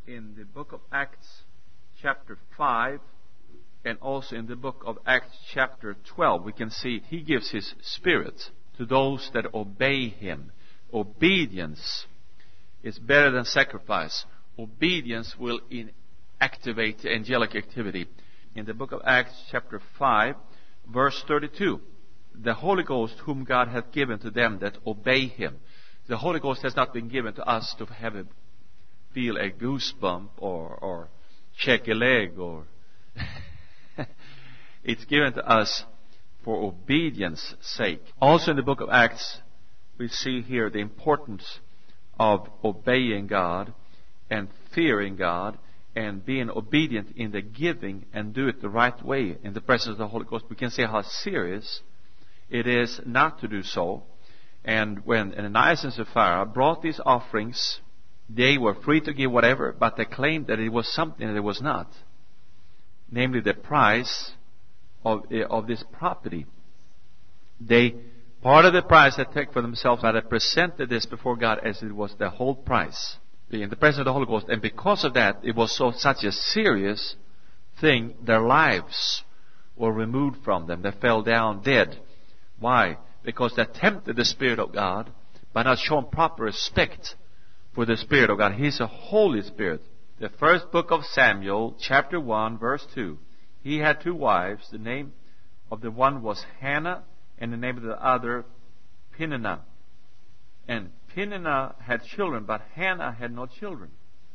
in the book of Acts chapter 5 and also in the book of Acts chapter 12, we can see He gives His Spirit to those that obey Him. Obedience is better than sacrifice. Obedience will activate the angelic activity. In the book of Acts chapter 5, verse 32, the Holy Ghost whom God hath given to them that obey Him. The Holy Ghost has not been given to us to feel a goosebump or shake a leg or it's given to us for obedience sake. Also in the book of Acts, we see here the importance of obeying God and fearing God and being obedient in the giving and do it the right way in the presence of the Holy Ghost. We can see how serious it is not to do so. And when Ananias and Sapphira brought these offerings, they were free to give whatever, but they claimed that it was something that it was not. Namely, the price of this property. Part of the price they take for themselves, but they presented this before God as it was the whole price in the presence of the Holy Ghost. And because of that, it was such a serious thing, their lives were removed from them. They fell down dead. Why? Because they tempted the Spirit of God by not showing proper respect for the Spirit of God. He's a Holy Spirit. The first book of Samuel, chapter 1, verse 2. He had 2 wives. The name of the one was Hannah, and the name of the other, Peninnah. And Peninnah had children, but Hannah had no children.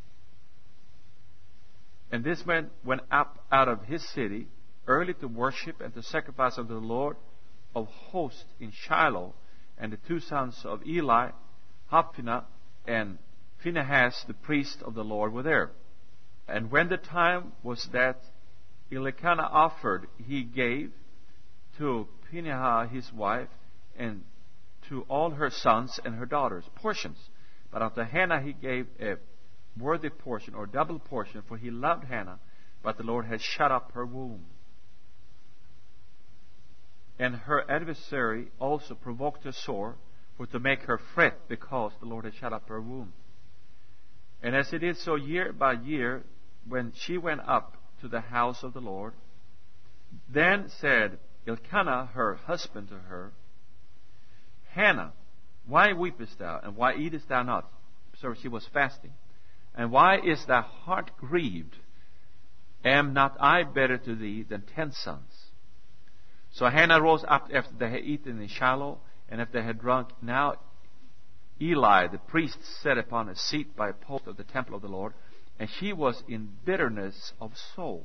And this man went up out of his city early to worship and to sacrifice unto the Lord of hosts in Shiloh. And the 2 sons of Eli, Hophni and Phinehas, the priest of the Lord, were there. And when the time was that Elkanah offered, he gave to Peninnah his wife and to all her sons and her daughters portions. But unto Hannah he gave a worthy portion or double portion, for he loved Hannah, but the Lord had shut up her womb. And her adversary also provoked her sore, for to make her fret, because the Lord had shut up her womb. And as it did so year by year, when she went up to the house of the Lord, then said Elkanah her husband to her, Hannah, why weepest thou, and why eatest thou not? So she was fasting. And why is thy heart grieved? Am not I better to thee than 10 sons? So Hannah rose up after they had eaten in Shiloh, and after they had drunk. Now Eli the priest sat upon a seat by a post of the temple of the Lord, and she was in bitterness of soul,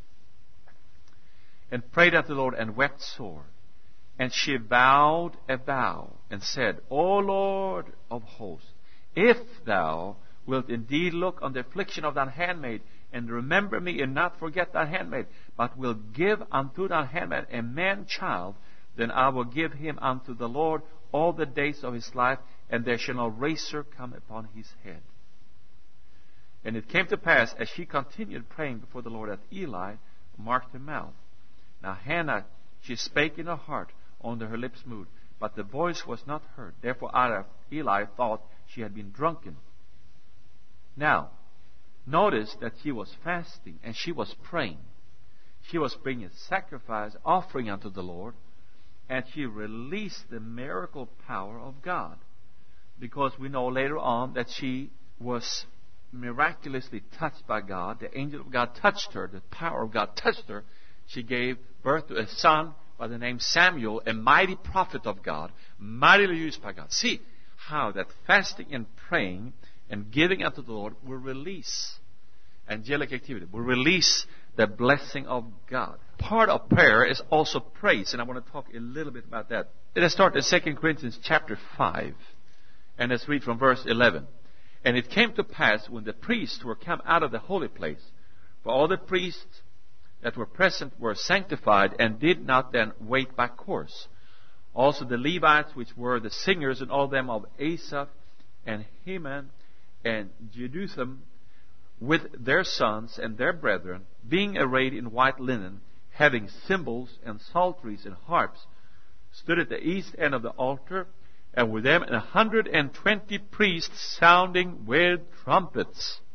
and prayed unto the Lord, and wept sore. And she vowed a vow, and said, O Lord of hosts, if thou wilt indeed look on the affliction of thine handmaid, and remember me, and not forget thy handmaid, but will give unto thy handmaid a man child, then I will give him unto the Lord all the days of his life, and there shall no razor come upon his head. And it came to pass, as she continued praying before the Lord, that Eli marked her mouth. Now Hannah, she spake in her heart, under her lips moved, but the voice was not heard. Therefore Eli thought she had been drunken. Now, notice that she was fasting and she was praying. She was bringing sacrifice, offering unto the Lord, and she released the miracle power of God. Because we know later on that she was miraculously touched by God. The angel of God touched her. The power of God touched her. She gave birth to a son by the name Samuel, a mighty prophet of God, mightily used by God. See how that fasting and praying and giving unto the Lord will release angelic activity, will release the blessing of God. Part of prayer is also praise, and I want to talk a little bit about that. Let us start in 2 Corinthians chapter 5, and let's read from verse 11. And it came to pass, when the priests were come out of the holy place, for all the priests that were present were sanctified, and did not then wait by course. Also the Levites, which were the singers, and all them of Asaph, and Heman, and Jeduthun, with their sons and their brethren, being arrayed in white linen, having cymbals and psalteries and harps, stood at the east end of the altar, and with them 120 priests sounding with trumpets.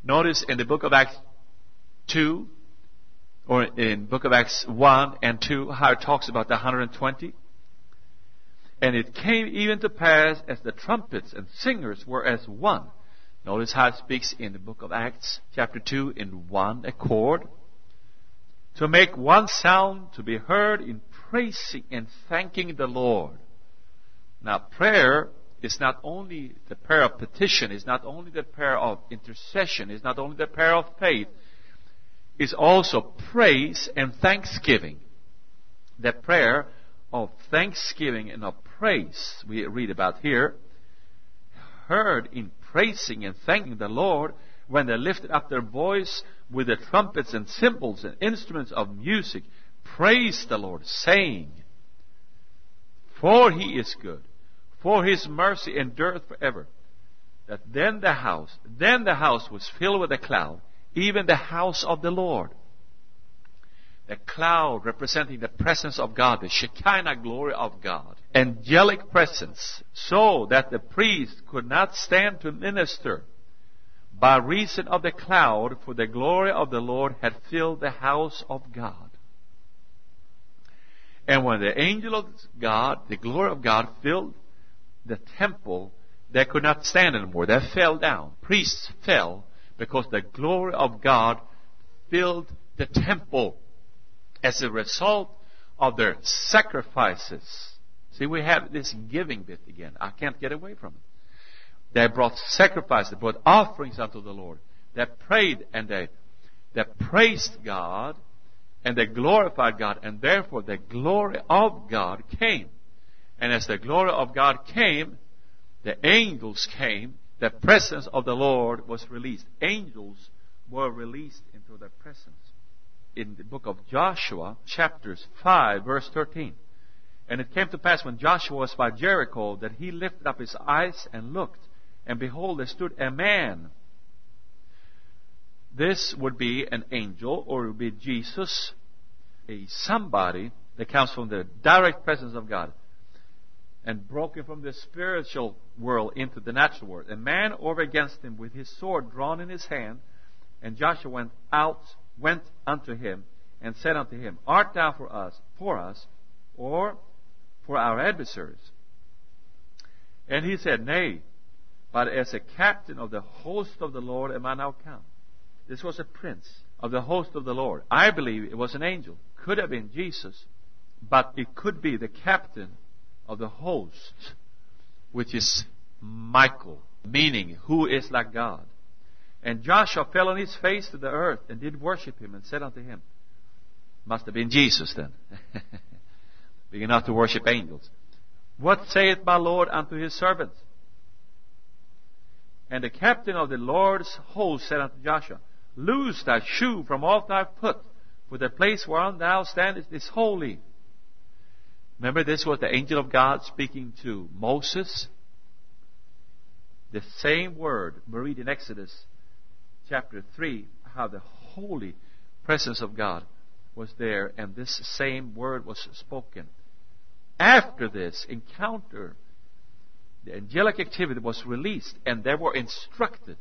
Notice in the book of Acts 2, or in book of Acts 1 and 2, how it talks about the 120. And it came even to pass as the trumpets and singers were as one. Notice how it speaks in the book of Acts, chapter 2, in one accord. To make one sound to be heard in praising and thanking the Lord. Now, prayer is not only the prayer of petition, is not only the prayer of intercession, is not only the prayer of faith, it's also praise and thanksgiving. The prayer of thanksgiving and of praise we read about here, heard in praising and thanking the Lord when they lifted up their voice with the trumpets and cymbals and instruments of music, praise the Lord, saying, for He is good, for His mercy endureth forever. That then the house was filled with a cloud, even the house of the Lord. The cloud representing the presence of God, the Shekinah glory of God. Angelic presence, so that the priest could not stand to minister by reason of the cloud, for the glory of the Lord had filled the house of God. And when the angel of God, the glory of God, filled the temple, they could not stand anymore. They fell down. Priests fell because the glory of God filled the temple as a result of their sacrifices. See, we have this giving bit again. I can't get away from it. They brought sacrifices, they brought offerings unto the Lord. They prayed and they praised God and they glorified God, and therefore the glory of God came. And as the glory of God came, the angels came, the presence of the Lord was released. Angels were released into their presence. In the book of Joshua, chapters 5, verse 13. And it came to pass when Joshua was by Jericho that he lifted up his eyes and looked, and behold, there stood a man. This would be an angel, or it would be Jesus, a somebody that comes from the direct presence of God and broken from the spiritual world into the natural world. A man over against him with his sword drawn in his hand, and Joshua went unto him and said unto him, art thou for us, or for our adversaries? And he said, nay, but as a captain of the host of the Lord am I now come. This was a prince of the host of the Lord. I believe it was an angel. Could have been Jesus, but it could be the captain of the host, which is Michael, meaning who is like God. And Joshua fell on his face to the earth and did worship him and said unto him, must have been Jesus then. Being not to worship angels. What saith my Lord unto his servants? And the captain of the Lord's host said unto Joshua, loose thy shoe from off thy foot, for the place whereon thou standest is holy. Remember, this was the angel of God speaking to Moses. The same word we read in Exodus chapter 3, how the holy presence of God was there, and this same word was spoken. After this encounter, the angelic activity was released, and they were instructed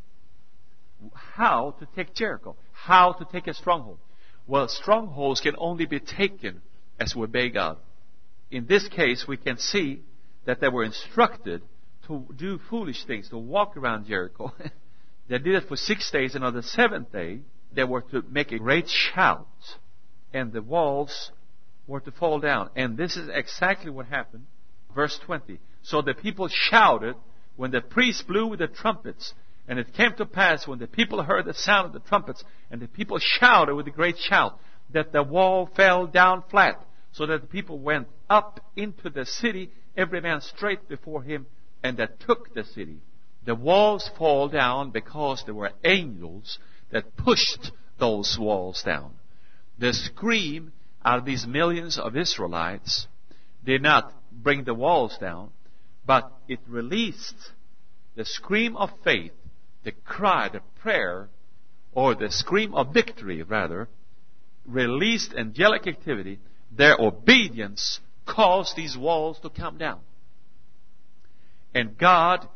how to take Jericho, how to take a stronghold. Well, strongholds can only be taken as we obey God. In this case, we can see that they were instructed to do foolish things, to walk around Jericho. They did it for 6 days, and on the 7th day, they were to make a great shout, and the walls were to fall down. And this is exactly what happened. Verse 20. So the people shouted when the priests blew with the trumpets. And it came to pass when the people heard the sound of the trumpets, and the people shouted with a great shout, that the wall fell down flat, so that the people went up into the city, every man straight before him, and that took the city. The walls fall down because there were angels that pushed those walls down. The scream out of these millions of Israelites did not bring the walls down, but it released the scream of faith, the cry, the prayer, or the scream of victory, rather, released angelic activity. Their obedience caused these walls to come down. And God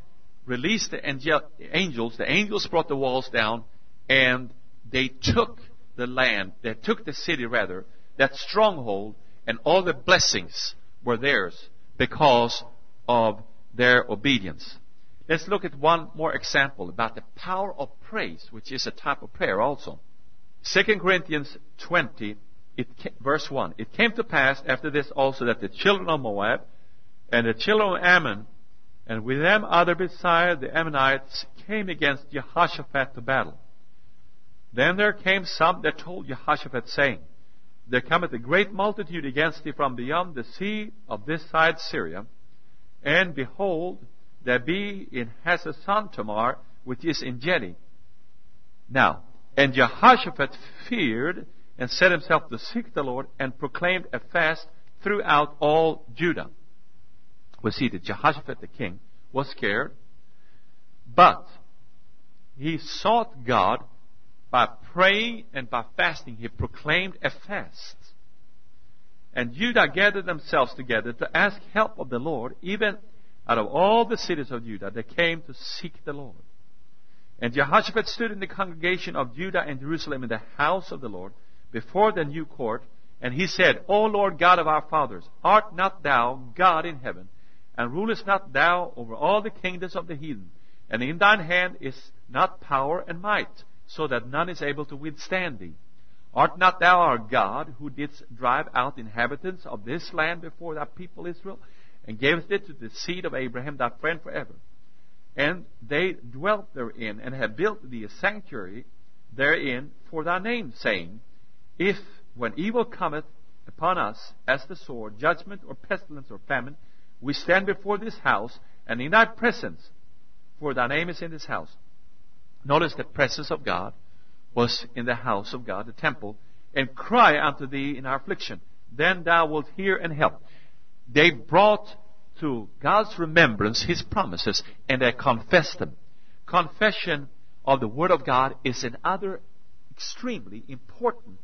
released the angels. The angels brought the walls down, and they took the land. They took the city, rather, that stronghold, and all the blessings were theirs because of their obedience. Let's look at one more example about the power of praise, which is a type of prayer also. 2 Corinthians 20, verse 1. It came to pass after this also that the children of Moab and the children of Ammon, and with them other beside the Ammonites, came against Jehoshaphat to battle. Then there came some that told Jehoshaphat, saying, There cometh a great multitude against thee from beyond the sea of this side Syria, and behold, there be in Hazazon Tamar, which is En Gedi. Now, and Jehoshaphat feared, and set himself to seek the Lord, and proclaimed a fast throughout all Judah. We see that Jehoshaphat the king was scared, but he sought God by praying and by fasting. He proclaimed a fast. And Judah gathered themselves together to ask help of the Lord. Even out of all the cities of Judah, they came to seek the Lord. And Jehoshaphat stood in the congregation of Judah and Jerusalem in the house of the Lord, before the new court, and he said, O Lord God of our fathers, art not thou God in heaven, and rulest not thou over all the kingdoms of the heathen? And in thine hand is not power and might, so that none is able to withstand thee. Art not thou our God, who didst drive out the inhabitants of this land before thy people Israel, and gavest it to the seed of Abraham thy friend forever? And they dwelt therein, and have built thee a sanctuary therein for thy name, saying, If, when evil cometh upon us, as the sword, judgment, or pestilence, or famine, we stand before this house, and in thy presence, for thy name is in this house. Notice the presence of God was in the house of God, the temple, and cry unto thee in our affliction. Then thou wilt hear and help. They brought to God's remembrance His promises, and they confessed them. Confession of the Word of God is another extremely important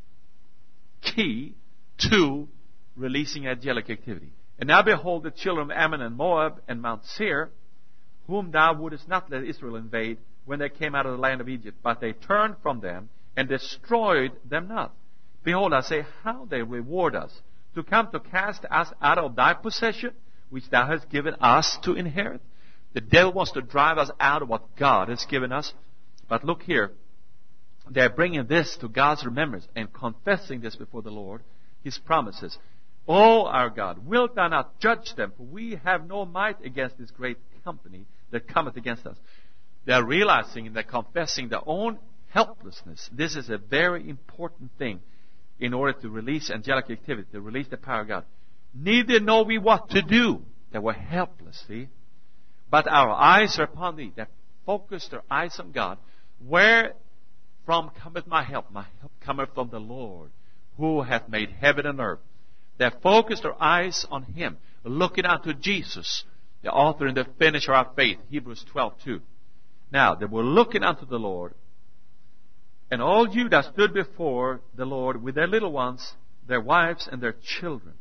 key to releasing angelic activity. And now behold, the children of Ammon and Moab and Mount Seir, whom thou wouldest not let Israel invade when they came out of the land of Egypt, but they turned from them and destroyed them not. Behold, I say, how they reward us, to come to cast us out of thy possession, which thou hast given us to inherit. The devil wants to drive us out of what God has given us. But look here, they're bringing this to God's remembrance and confessing this before the Lord, His promises. O our God, wilt thou not judge them? For we have no might against this great company that cometh against us. They're realizing and they're confessing their own helplessness. This is a very important thing in order to release angelic activity, to release the power of God. Neither know we what to do. They were helpless, see? But our eyes are upon thee. They focused their eyes on God. Where from cometh my help? My help cometh from the Lord, who hath made heaven and earth. They focused their eyes on Him, looking unto Jesus, the author and the finisher of our faith, Hebrews 12:2. Now, they were looking unto the Lord, and all Judah stood before the Lord with their little ones, their wives, and their children.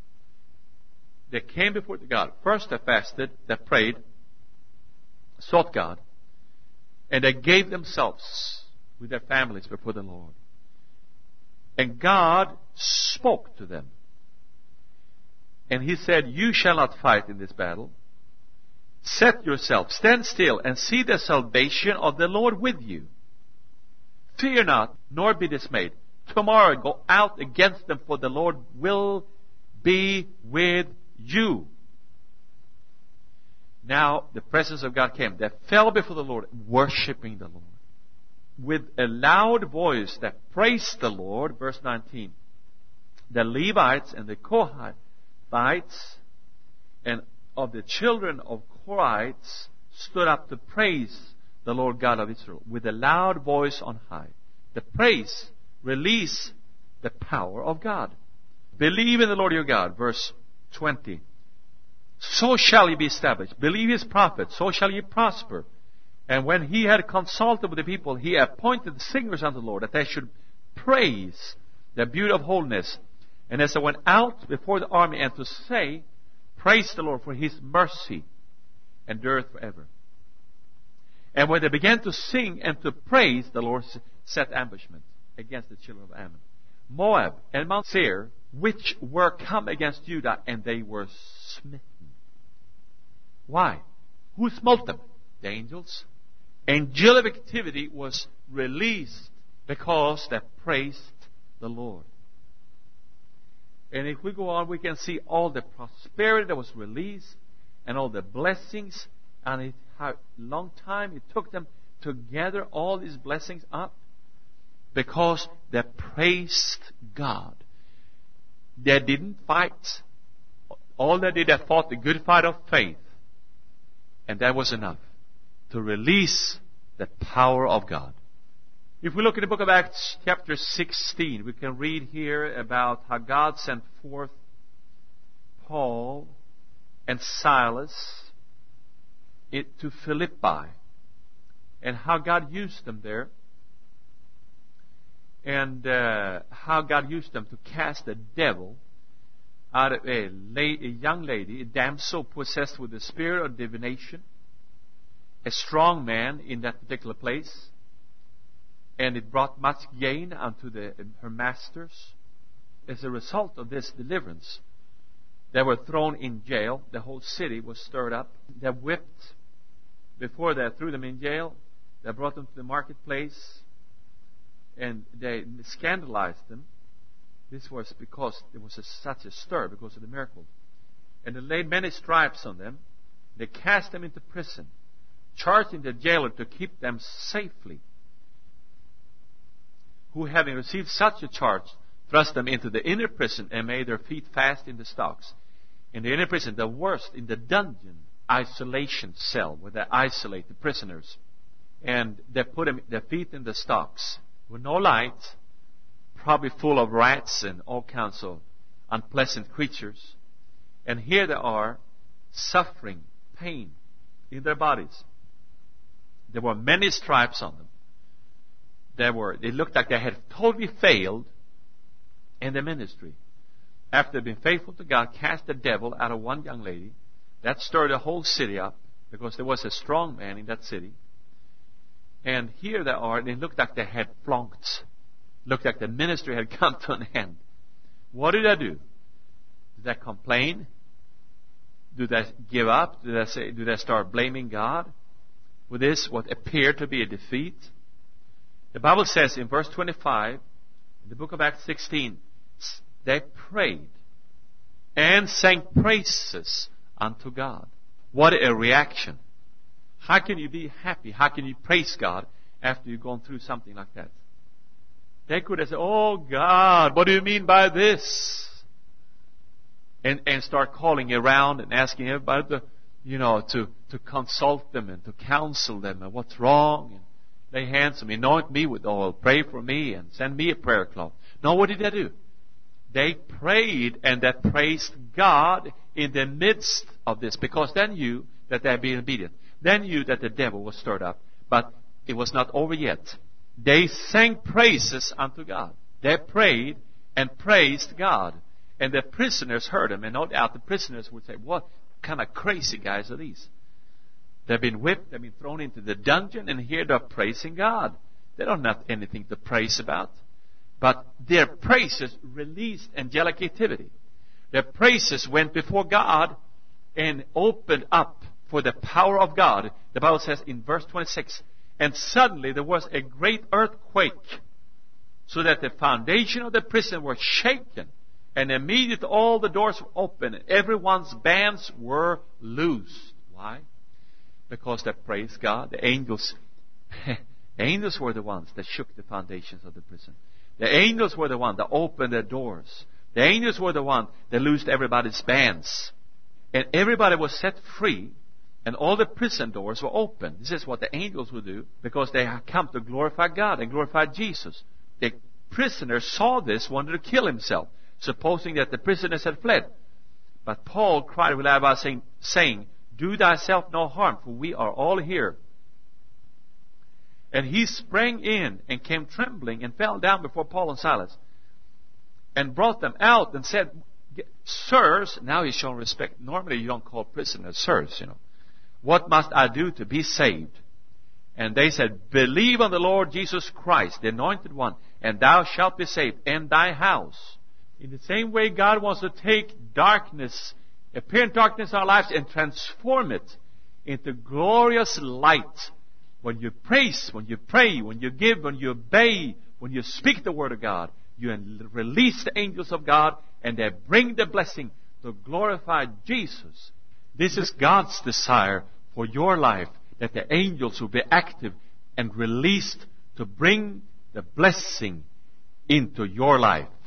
They came before God. First they fasted, they prayed, sought God, and they gave themselves with their families before the Lord. And God spoke to them. And He said, You shall not fight in this battle. Set yourself, stand still, and see the salvation of the Lord with you. Fear not, nor be dismayed. Tomorrow go out against them, for the Lord will be with you. Now the presence of God came. They fell before the Lord, worshiping the Lord. With a loud voice that praised the Lord, verse 19. The Levites and the Kohathites and of the children of Korites stood up to praise the Lord God of Israel with a loud voice on high. The praise release the power of God. Believe in the Lord your God, verse 20. So shall ye be established. Believe His prophets, so shall ye prosper. And when He had consulted with the people, He appointed singers unto the Lord, that they should praise the beauty of holiness. And as they went out before the army, and to say, Praise the Lord, for His mercy endureth forever. And when they began to sing and to praise, the Lord set ambushment against the children of Ammon, Moab, and Mount Seir, which were come against Judah, and they were smitten. Why? Who smote them? The angels. Angelic activity was released because they praised the Lord. And if we go on, we can see all the prosperity that was released and all the blessings, and how long time it took them to gather all these blessings up because they praised God. They didn't fight. All they did, they fought the good fight of faith. And that was enough to release the power of God. If we look at the book of Acts chapter 16, we can read here about how God sent forth Paul and Silas to Philippi, and how God used them there, and how God used them to cast the devil out of a young lady, a damsel possessed with the spirit of divination, a strong man in that particular place, and it brought much gain unto her masters. As a result of this deliverance, they were thrown in jail. The whole city was stirred up. They whipped. Before they threw them in jail, they brought them to the marketplace, and they scandalized them. This was because there was such a stir because of the miracle. And they laid many stripes on them. They cast them into prison, charging the jailer to keep them safely, who, having received such a charge, thrust them into the inner prison and made their feet fast in the stocks. In the inner prison, the worst, in the dungeon, isolation cell, where they isolate the prisoners. And they put their feet in the stocks with no light, probably full of rats and all kinds of unpleasant creatures. And here they are, suffering pain in their bodies. There were many stripes on them. They looked like they had totally failed in the ministry. After they'd been faithful to God, cast the devil out of one young lady. That stirred the whole city up because there was a strong man in that city. And here they are, they looked like they had flunked. Looked like the ministry had come to an end. What did they do? Did they complain? Do they give up? Do they start blaming God? With this, what appeared to be a defeat? The Bible says in verse 25, in the book of Acts 16, they prayed and sang praises unto God. What a reaction. How can you be happy? How can you praise God after you've gone through something like that? They could have said, "Oh God, what do you mean by this?" And start calling around and asking everybody to consult them and to counsel them and what's wrong, and lay hands on me, anoint me with oil, pray for me, and send me a prayer cloth. No, what did they do? They prayed and they praised God in the midst of this, because they knew that they had been obedient. They knew that the devil was stirred up, but it was not over yet. They sang praises unto God. They prayed and praised God. And the prisoners heard them, and no doubt the prisoners would say, "What kind of crazy guys are these? They've been whipped, they've been thrown into the dungeon, and here they're praising God. They don't have anything to praise about." But their praises released angelic activity. Their praises went before God and opened up for the power of God. The Bible says in verse 26, "And suddenly there was a great earthquake, so that the foundation of the prison was shaken, and immediately all the doors were open, and everyone's bands were loosed." Why? Because they praised God. The angels were the ones that shook the foundations of the prison. The angels were the ones that opened the doors. The angels were the ones that loosed everybody's bands. And everybody was set free, and all the prison doors were open. This is what the angels would do, because they had come to glorify God and glorify Jesus. The prisoner saw this, wanted to kill himself, supposing that the prisoners had fled. But Paul cried with loud voice, saying, "Do thyself no harm, for we are all here." And he sprang in and came trembling and fell down before Paul and Silas, and brought them out and said, "Sirs," now he's showing respect. Normally you don't call prisoners sirs, "What must I do to be saved?" And they said, believe on the Lord Jesus Christ, the Anointed One, and thou shalt be saved, and thy house. In the same way, God wants to take darkness, apparent darkness in our lives, and transform it into glorious light. When you praise, when you pray, when you give, when you obey, when you speak the Word of God, you release the angels of God, and they bring the blessing to glorify Jesus. This is God's desire for your life, that the angels will be active and released to bring the blessing into your life.